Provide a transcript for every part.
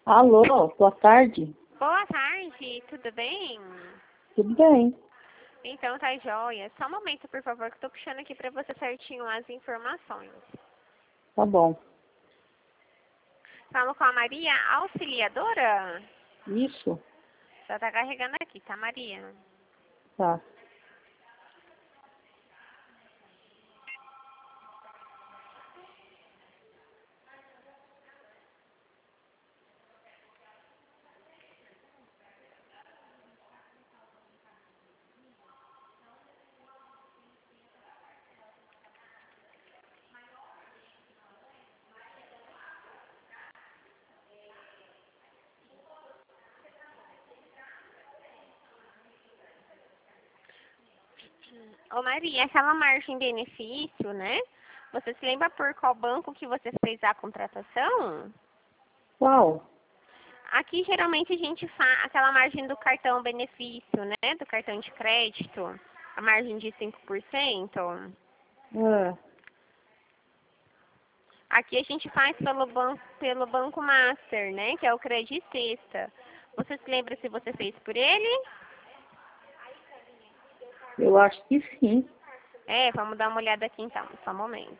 Alô, boa tarde. Boa tarde, tudo bem? Tudo bem? Então tá joia. Só um momento, por favor, que eu tô puxando aqui pra você certinho as informações. Tá bom. Falo com a Maria Auxiliadora? Isso? Já tá carregando aqui, tá, Maria? Tá. Ô Maria, aquela margem benefício, né? Você se lembra por qual banco que você fez a contratação? Qual? Aqui geralmente a gente faz aquela margem do cartão benefício, né? Do cartão de crédito, a margem de 5%. Ah, Aqui a gente faz pelo Banco Master, né? Que é o Credit Sexta. Você se lembra se você fez por ele? eu acho que sim. É, vamos dar uma olhada aqui então, só um momento.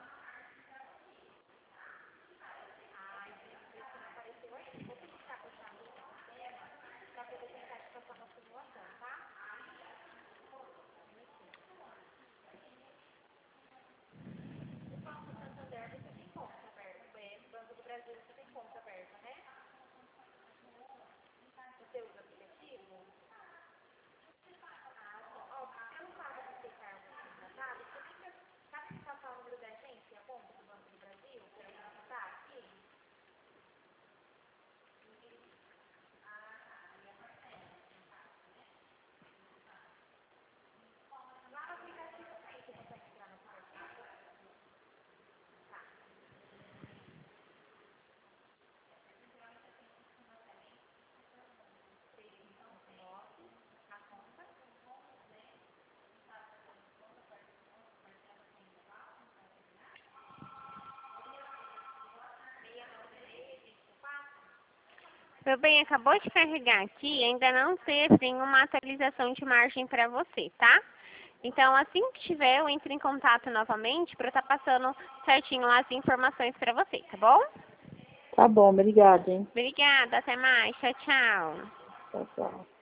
Meu bem, acabou de carregar aqui, ainda não teve nenhuma atualização de margem para você, tá? Então, assim que tiver, eu entro em contato novamente para estar passando certinho as informações para você, tá bom? Tá bom, obrigada, hein? Obrigada, até mais, tchau, tchau. Tchau, tchau.